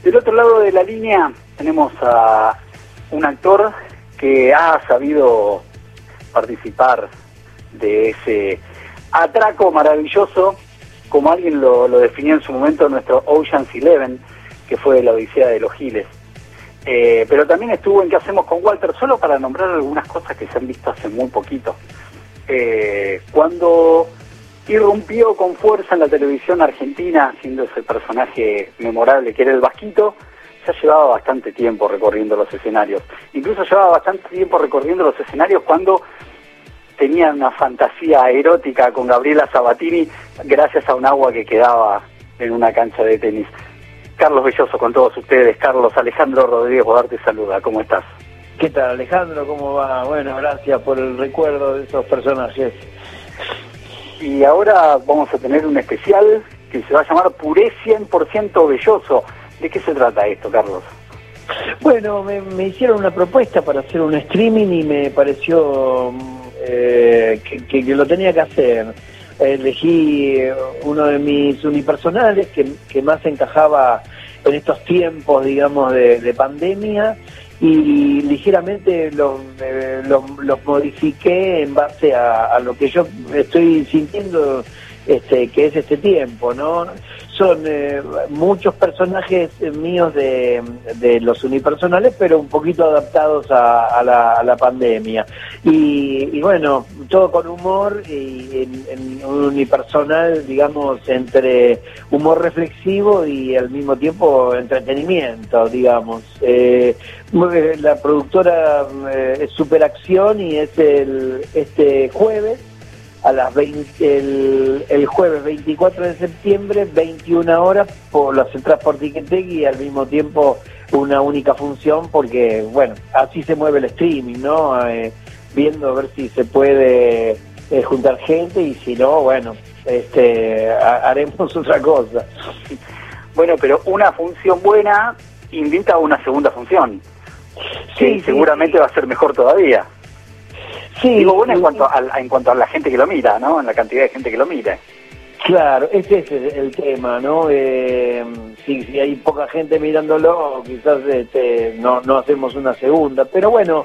Del otro lado de la línea tenemos a un actor que ha sabido participar de ese atraco maravilloso, como alguien lo definió en su momento, nuestro Ocean's 11, que fue la Odisea de los Giles. Pero también estuvo en ¿Qué hacemos con Walter? Solo para nombrar algunas cosas que se han visto hace muy poquito. Cuando irrumpió con fuerza en la televisión argentina, siendo ese personaje memorable que era el Vasquito, ya llevaba bastante tiempo recorriendo los escenarios. Incluso llevaba bastante tiempo recorriendo los escenarios cuando tenía una fantasía erótica con Gabriela Sabatini gracias a un agua que quedaba en una cancha de tenis. Carlos Belloso con todos ustedes. Carlos, Alejandro Rodríguez Bodar te saluda. ¿Cómo estás? ¿Qué tal, Alejandro? ¿Cómo va? Bueno, gracias por el recuerdo de esos personajes. Y ahora vamos a tener un especial que se va a llamar Puré 100% Belloso. ¿De qué se trata esto, Carlos? Bueno, me hicieron una propuesta para hacer un streaming y me pareció que lo tenía que hacer. Elegí uno de mis unipersonales que más encajaba en estos tiempos, digamos, de pandemia, y ligeramente los modifiqué en base a lo que yo estoy sintiendo que es este tiempo, ¿no? Son muchos personajes míos de los unipersonales, pero un poquito adaptados a la pandemia. Y bueno, todo con humor y en un unipersonal, digamos, entre humor reflexivo y al mismo tiempo entretenimiento, digamos. La productora es Superacción y es este jueves a las 20, el jueves 24 de septiembre, 21 horas, por las entradas por Ticketek, y al mismo tiempo una única función, porque, bueno, así se mueve el streaming, ¿no? Viendo a ver si se puede juntar gente, y si no, bueno, haremos otra cosa. Bueno, pero una función buena invita a una segunda función, que sí, seguramente va a ser mejor todavía. Sí, digo, bueno, en cuanto a la gente que lo mira, ¿no? En la cantidad de gente que lo mira. Claro, ese es el tema, ¿no? Si hay poca gente mirándolo, quizás no hacemos una segunda. Pero bueno,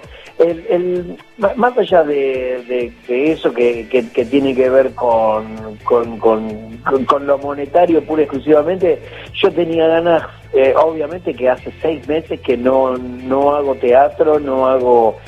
más allá de eso que tiene que ver con lo monetario pura y exclusivamente, yo tenía ganas, obviamente que hace 6 meses que no hago teatro, no hago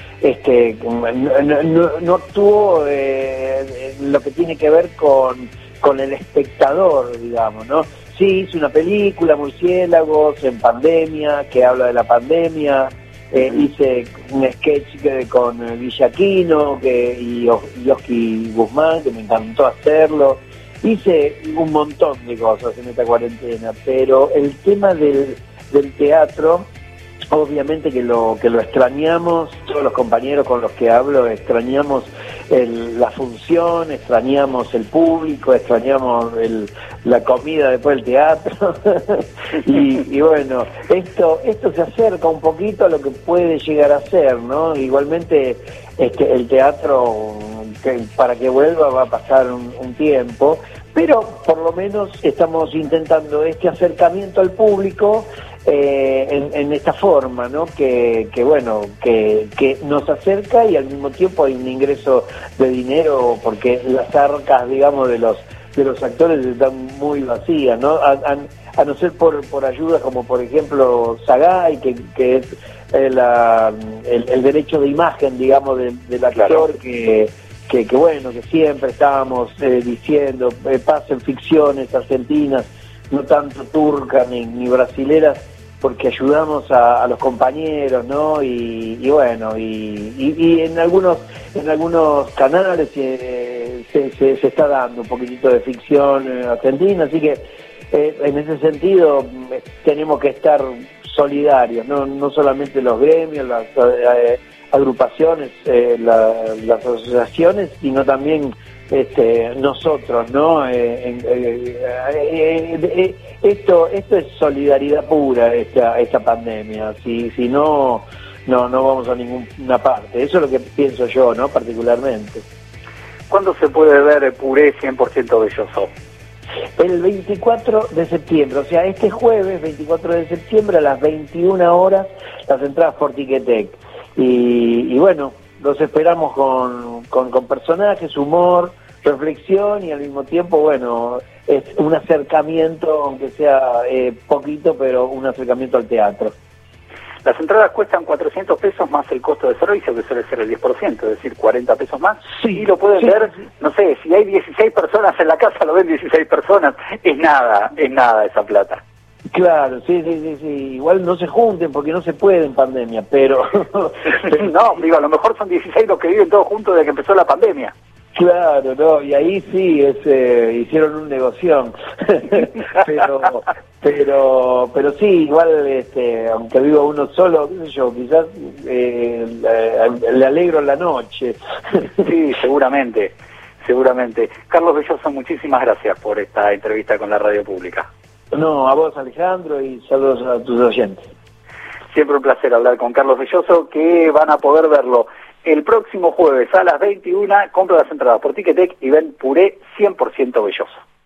no actúo lo que tiene que ver con el espectador, digamos, ¿no? Sí, hice una película, Murciélagos, en pandemia, que habla de la pandemia. Hice un sketch con Villaquino y Oski Guzmán, que me encantó hacerlo. Hice un montón de cosas en esta cuarentena, pero el tema del teatro, obviamente que lo extrañamos, todos los compañeros con los que hablo extrañamos la función, extrañamos el público, extrañamos la comida después del teatro y bueno, esto se acerca un poquito a lo que puede llegar a ser, ¿no? Igualmente el teatro, para que vuelva va a pasar un tiempo, pero por lo menos estamos intentando este acercamiento al público en esta forma, ¿no? Que nos acerca, y al mismo tiempo hay un ingreso de dinero, porque las arcas, digamos, de los actores están muy vacías, ¿no? A no ser por ayudas como, por ejemplo, Sagay, que es el derecho de imagen, digamos, del actor, claro. que bueno, que siempre estábamos diciendo, pasen ficciones argentinas, no tanto turcas ni brasileras, porque ayudamos a los compañeros, ¿no? Y bueno, y en algunos canales se está dando un poquitito de ficción argentina, así que en ese sentido tenemos que estar solidarios, no solamente los gremios, las agrupaciones, las asociaciones, sino también nosotros, ¿no? Esto es solidaridad pura, esta pandemia. Si no vamos a ninguna parte. Eso es lo que pienso yo, ¿no? Particularmente. ¿Cuándo se puede ver Puré 100% Belloso? El 24 de septiembre, o sea, este jueves 24 de septiembre a las 21 horas, las entradas por Ticketek. Y bueno, los esperamos con personajes, humor, reflexión y al mismo tiempo, bueno, es un acercamiento, aunque sea poquito, pero un acercamiento al teatro. Las entradas cuestan 400 pesos más el costo de servicio, que suele ser el 10%, es decir, 40 pesos más. Sí, y lo pueden ver, no sé, si hay 16 personas en la casa, lo ven 16 personas, es nada esa plata. Claro, sí. Igual no se junten porque no se puede en pandemia, pero... No, digo, a lo mejor son 16 los que viven todos juntos desde que empezó la pandemia. Claro, no, y ahí sí hicieron un negocio. pero sí, igual, aunque viva uno solo, qué sé yo, quizás le alegro la noche. Sí, seguramente. Carlos Belloso, muchísimas gracias por esta entrevista con la radio pública. No, a vos, Alejandro, y saludos a tus oyentes. Siempre un placer hablar con Carlos Belloso, que van a poder verlo el próximo jueves a las 21. Compra las entradas por Ticketek y ven Puré 100% Belloso.